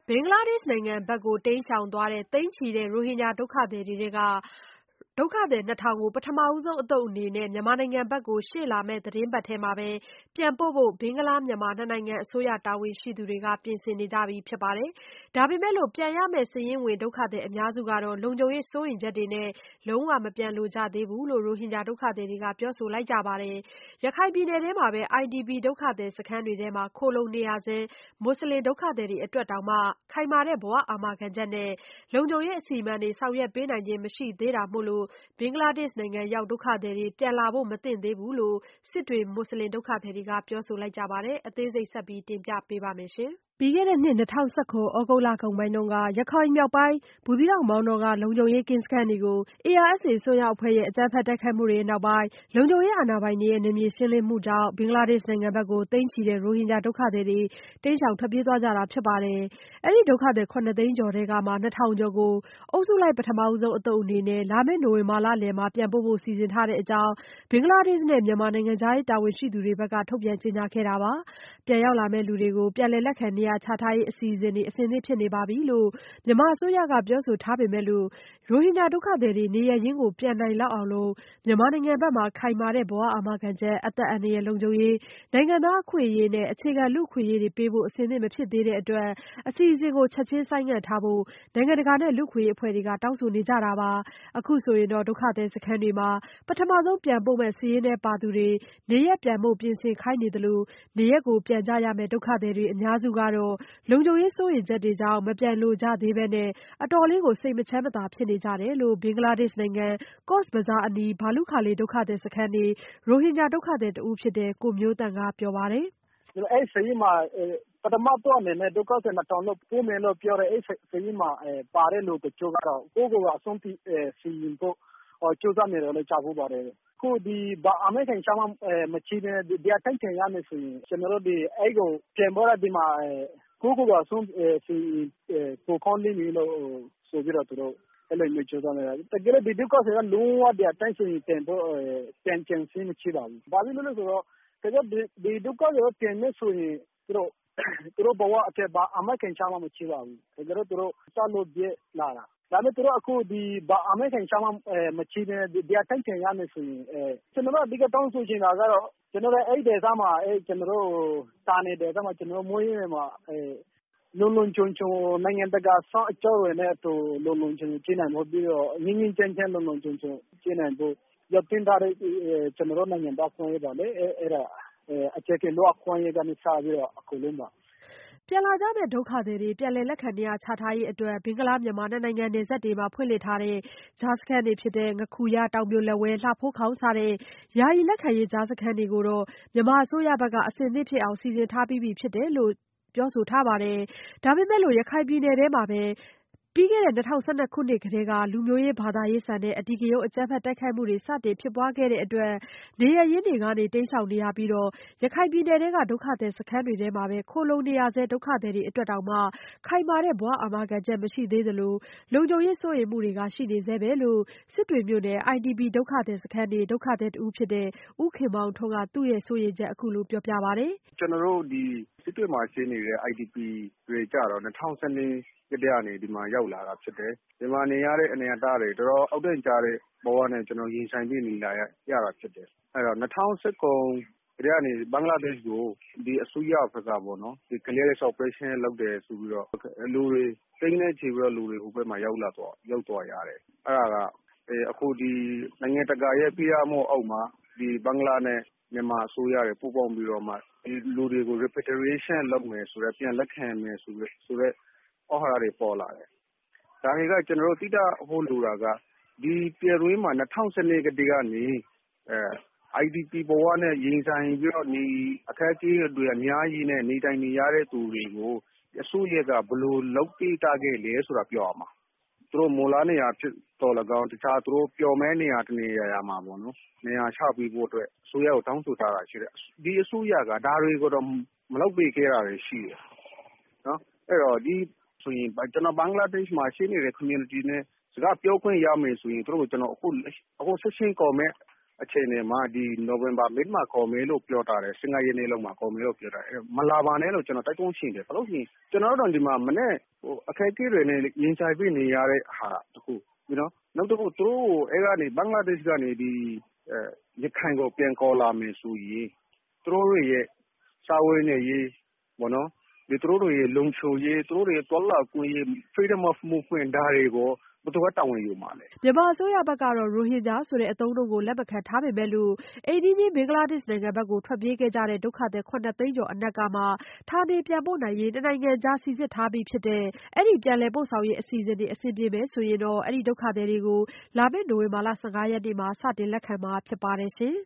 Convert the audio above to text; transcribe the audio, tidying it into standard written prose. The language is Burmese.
ဘင်္ဂလားဒေ့ရှ်နိုင်ငံဘက်ကိုတိမ်းရှောင်သွားတဲ့သိန်းချီတဲ့ရိုဟင်ဂျာဒုက္ခသည်တွေထဲကဒုက္ခသည် 2000 ကိုပထမဆုံးအသုတ်အနေနဲ့မြန်မာနိုင်ငံဘက်ကိုရှေ့လာမယ့်သီတင်းပတ်ထဲမှာပဲပြန်ပို့ဖို့ဘင်္ဂလားမြန်မာနှစ်နိုင်ငံအစိုးရတာဝန်ရှိသူတွေကပြင်ဆင်နေကြပြီဖြစ်ပါတယ်။ဒါပေမဲ့လို့ပြန်ရမယ့်စာရင်းဝင်ဒုက္ခသည်အများစုကတော့လုံခြုံရေးစိုးရိမ်ချက်တွေနဲ့လုံးဝမပြန်လိုကြသေးဘူးလို့ရိုဟင်ဂျာဒုက္ခသည်တွေကပြောဆိုလိုက်ကြပါတယ်။ရခိုင်ပြည်နယ်ထဲမှာပဲ IDP ဒုက္ခသည်စခန်းတွေထဲမှာခိုလှုံနေရဆဲမွတ်ဆလင်ဒုက္ခသည်တွေအတွက်တောင်မှခိုင်မာတဲ့ဘဝအာမခံချက်နဲ့လုံခြုံရေးအစီအမံတွေဆောင်ရွက်ပေးနိုင်ခြင်းမရှိသေးတာမို့လို့ဘင်္ဂလားဒေ့ရှ်နိုင်ငံရောက်ဒုက္ခသည်တွေပြန်လာဖို့မသင့်သေးဘူးလို့စစ်တွေမွတ်ဆလင်ဒုက္ခသည်တွေကပြောဆိုလိုက်ကြပါတယ်။အသေးစိတ်ဆက်ပြီးတင်ပြပေးပါမယ်ရှင်။ပြီးခဲ့တဲ့နှစ်2019သြဂုတ်လကုန်ပိုင်းတုန်းကရခိုင်မြောက်ပိုင်းဘူးသီးတောင်မောင်တော်ကလုံခြုံရေးကင်းစခန်းတွေကို ARSA အစွန်းရောက်အဖွဲ့ရဲ့အကြမ်းဖက်တိုက်ခိုက်မှုတွေနောက်ပိုင်းလုံခြုံရေးအာဏာပိုင်တွေရဲ့နယ်မြေရှင်းလင်းမှုကြောင့်ဘင်္ဂလားဒေ့ရှ်နိုင်ငံဘက်ကိုသိန်းချီတဲ့ရိုဟင်ဂျာဒုက္ခသည်တွေတိမ်းရှောင်ထွက်ပြေးသွားကြတာဖြစ်ပါတယ်။အဲဒီဒုက္ခသည်7သိန်းကျော်ထဲကမှ2000ကျော်ကိုအုပ်စုလိုက်ပထမဆုံးအသုတ်အနေနဲ့လာမယ့်နိုဝင်ဘာလလယ်မှာပြန်ပို့ဖို့စီစဉ်ထားတဲ့အကြောင်းဘင်္ဂလားဒေ့ရှ်နဲ့မြန်မာနိုင်ငံခြားရေးတာဝန်ရှိသူတွေဘက်ကထုတ်ပြန်ကြေညာခဲ့တာပါ။ပြန်ရောက်လာမယ့်လူတွေကိုပြန်လည်လက်ခံနေရာချထားရေးအစီအစဉ်တွေအဆင်သင့်ဖြစ်နေပါပြီလို့မြန်မာအစိုးရကပြောဆိုထားပေမဲ့လို့ရိုဟင်ဂျာဒုက္ခသည်တွေနေရပ်ရင်းကိုပြန်နိုင်လောက်အောင်လို့မြန်မာနိုင်ငံဘက်မှာခိုင်မာတဲ့ဘဝအာမခံချက်အသက်အန္တရာယ်လုံခြုံရေးနိုင်ငံသားအခွင့်အရေးနဲ့အခြေခံလူ့အခွင့်အရေးတွေပေးဖို့အဆင်သင့်မဖြစ်သေးတဲ့အတွက်အစီအစဉ်ကိုချက်ချင်းဆိုင်းငံ့ထားဖို့နိုင်ငံတကာနဲ့လူ့အခွင့်အရေးအဖွဲ့တွေကတောင်းဆိုနေကြတာပါ။အခုဆိုရင်တော့ဒုက္ခသည်စခန်းတွေမှာပထမဆုံးပြန်ပို့မဲ့စာရင်းထဲပါသူတွေနေရပ်ပြန်ဖို့ပြင်ဆင်ခိုင်းနေသလိုနေရပ်ကိုပြန်ကြရမယ့်ဒုက္ခသည်တွေအများစုကတော့လုံခြုံရေးစိုးရိမ်ချက်တွေကြောင့်မပြန်လိုကြသေးဘဲနဲ့အတော်လေးကိုစိတ်မချမ်းမသာဖြစ်နေကြတယ်လို့ဘင်္ဂလားဒေ့ရှ်နိုင်ငံကော့စ်ဘဇားအနီးဘာလုခါလီဒုက္ခသည်စခန်းနေရိုဟင်ဂျာဒုက္ခသည်တဦးဖြစ်တဲ့ကိုမျိုးသန့်ကပြောပါတယ်။အဲဒီစာရင်းမှာပထမတော့အနေနဲ့ဒုက္ခသည်2000လို့ပို့မယ်လို့ပြောတယ်။အဲဒီစာရင်းမှာပါတဲ့လူတချို့ကတော့ကိုယ့်ကိုယ်ကအဆုံးထိစီရင်ဖို့ကြိုးစားနေတယ်လို့ကြားဖို့ပါတယ်။အခုဘာအာမခံချက်မှမရှိဘဲဒီအတိုင်းပြန်ရမယ်ဆိုရင်ကျွန်တော်တို့အဲဒီကိုပြန်ပေါ်လာဒီမှာကိုယ့်ကိုယ်ကအဆုံးစီပိုခေါင်းလိမ့်မယ်လို့ဆိုပြီးတော့သူတို့အဲ့လိုမျိုးကြိုးစားနေတာ။တကယ်လို့ဒီဒုက္ခသည်ကလုံးဝဒီအတိုင်းဆိုရင်ပြန်စင်းမရှိပါဘူး။ဘာဖြစ်လို့လဲဆိုတော့တကယ်ဒီဒုက္ခတွေပြန်နေဆိုရင်သူတို့ဘဝအထက်ဘာအမခံချမှမရှိပါဘူး။တကယ်တော့သူတို့စလို့ပြက်လာတာ။ဒါပေမဲ့သူတို့အခုဘာအမခံချမှမရှိဘဲဒီအတိုင်းပြန်ရမယ်ဆိုရင်ကျွန်တော်တို့အဓိကတောင်းဆိုချင်တာကတော့ကျွန်တော်တို့အဲ့ဒေသမှာကျွန်တော်တို့တာနေဒေသမှာကျွန်တော်မွေးရမှာလုံလုံချုံချုံနိုင်ငံတကာစောင့်အကြောတွေနဲ့အတူလုံလုံချုံချုံကျင်းနိုင်ဖို့ပြီးတော့ငင်းငင်းချမ်းချမ်းလုံလုံချုံချုံကျင်းနိုင်ဖို့ရပ်တင်ထားတဲ့ကျွန်တော်တို့နိုင်ငံသားခွင့်ရပါလေအဲ့ဒါအခြေခံလို့အခွင့်အရေးကနေစပြီးတော့အခုလုံးပါပြန်လာကြမဲ့ဒုက္ခသည်တွေပြန်လည်လက်ခံနေရာချထားရေးအတွက်ဘင်္ဂလားမြန်မာနှစ်နိုင်ငံနယ်စပ်တွေမှာဖွင့်လှစ်ထားတဲ့ကြားစခန်းတွေဖြစ်တဲ့ငခူရတောင်ပြိုလက်ဝဲလှဖိုးခေါင်းစတဲ့ယာယီလက်ခံရေးကြားစခန်းတွေကိုတော့မြန်မာအစိုးရဘက်ကအဆင်သင့်ဖြစ်အောင်စီစဉ်ထားပြီးပြီဖြစ်တယ်လို့ပြောဆိုထားပါတယ်။ဒါပေမဲ့လို့ရခိုင်ပြည်နယ်ထဲမှာပဲပြီးခဲ့တဲ့2012ခုနှစ်ကတည်းကလူမျိုးရေးဘာသာရေးဆန်တဲ့အဓိကရုဏ်းအကြမ်းဖက်တိုက်ခိုက်မှုတွေစတင်ဖြစ်ပွားခဲ့တဲ့အတွက်နေရပ်ရင်းတွေကနေတိမ်းရှောင်နေရပြီးတော့ရခိုင်ပြည်နယ်ထဲကဒုက္ခသည်စခန်းတွေထဲမှာပဲခိုလှုံနေရဆဲဒုက္ခသည်တွေအတွက်တောင်မှခိုင်မာတဲ့ဘဝအာမခံချက်မရှိသေးသလိုလုံခြုံရေးစိုးရိမ်မှုတွေကရှိနေဆဲပဲလို့စစ်တွေမြို့နယ် IDP ဒုက္ခသည်စခန်းနေဒုက္ခသည်တဦးဖြစ်တဲ့ဦးခင်မောင်ထွန်းကသူ့ရဲ့စိုးရိမ်ချက်အခုလိုပြောပြပါတယ်။ကျွန်တော်တို့ဒီစစ်တွေမှာရှိနေတဲ့ IDP တွေကြတော့2012ကတည်းကနေဒီမှာရောက်လာတာဖြစ်တယ်။ဒီမှာနေရတဲ့အနေအထားတွေတော်တော်အောက်တန်းကြတဲ့ဘဝနဲ့ကျွန်တော်ရင်ဆိုင်ပြီးနေလာရတာဖြစ်တယ်။အဲ့တော့2019ကတည်းကနေဘင်္ဂလားဒေ့ရှ်ကိုဒီအစိုးရဘက်ကပေါ့နော်ဒီ clearance operation လုပ်တယ်ဆိုပြီးတော့လူတွေတိတ်နဲ့ချီပြီးတော့လူတွေဟိုဘက်မှာရောက်သွားရတယ်။အဲ့ဒါကအခုဒီနိုင်ငံတကာရဲ့ပြရမှုအောက်မှာဒီဘင်္ဂလားနဲ့မြန်မာအစိုးရတွေပူးပေါင်းပြီးတော့မှဒီလူတွေကို repatriation လုပ်မယ်ဆိုတော့ပြန်လက်ခံမယ်ဆိုတော့ဩဟာရတွေပေါ်လာတယ်။ဒါတွေကကျွန်တော်တို့တိကျဟိုလိုတာကဒီပြည်တွင်းမှာ2012ကတည်းကနေ IDP ဘဝနဲ့ရင်ဆိုင်ပြီးတော့ဒီအခက်အခဲတွေအများကြီးနဲ့နေထိုင်နေရတဲ့သူတွေကိုအစိုးရကဘယ်လိုလုပ်ပေးတာခဲ့လဲဆိုတာပြောရမှာ။သူတို့မူလနေရာဖြစ်တော်၎င်းတခြားသူတို့ပျော်မဲနေရာတနေရာမှာပေါ့နော်နေရာချပြီးဖို့အတွက်အစိုးရကိုတောင်းဆိုထားတာရှိတယ်။ဒီအစိုးရကဒါတွေကိုတော့မလုပ်ပေးခဲ့တာတွေရှိတယ်။နော်အဲ့တော့ဒီဆိုရင်ကျွန်တော်ဘင်္ဂလားဒေ့ရှ်မှာရှိနေတဲ့ community နဲ့စကားပြောခွင့်ရမယ်ဆိုရင်တို့ကျွန်တော်အခုဆက်ရှင်ကော်မဲ့အခြေအနေမှာဒီနိုဝင်ဘာမစ်မှာခေါ်မယ်လို့ပြောထားတယ်15 ရက်နေ့လောက်မှာခေါ်မယ်လို့ပြောထားတယ်မလာပါနဲ့လို့ကျွန်တော်တိုက်တွန်းရှင်းတယ်ဘာလို့ရှိရင်ကျွန်တော်တို့ဒီမှာမနေ့အခက်အခဲတွေနဲ့ရင်ဆိုင်ပြီးနေရတဲ့ဟာတခုနောက်တစ်ခုသူတို့အဲ့ကနေဘင်္ဂလားဒေ့ရှ်ကနေဒီရခိုင်ကိုပြန်ခေါ်လာမယ်ဆိုရင်သူတို့ရဲ့စာဝေးနေရေးဘောနော်ဒီသူတို့ရဲ့လုံခြုံရေးသူတို့ရဲ့တော်လှန်ခွင့်ရေး freedom of movement ဒါတွေကိုဘယ်သူကတာဝန်ယူမှာလဲမြန်မာအစိုးရဘက်ကတော့ရိုဟင်ဂျာဆိုတဲ့အသုံးအနှုန်းကိုလက်မခံထားပေမဲ့လို့အိမ်နီးချင်းဘင်္ဂလားဒေ့ရှ်နိုင်ငံဘက်ကိုထွက်ပြေးခဲ့ကြတဲ့ဒုက္ခသည်9 သိန်းကျော်အနက်ကမှဌာနေပြန်ပို့နိုင်ရေးနိုင်ငံကြားစီစစ်ထားပြီးဖြစ်တဲ့အဲ့ဒီပြန်လည်ပို့ဆောင်ရေးအစီအစဉ်တွေအဆင်ပြေမယ်ဆိုရင်တော့အဲ့ဒီဒုက္ခသည်တွေကိုလာမယ့်နိုဝင်ဘာလ15 ရက်နေ့မှာစတင်လက်ခံမှာဖြစ်ပါတယ်ရှင်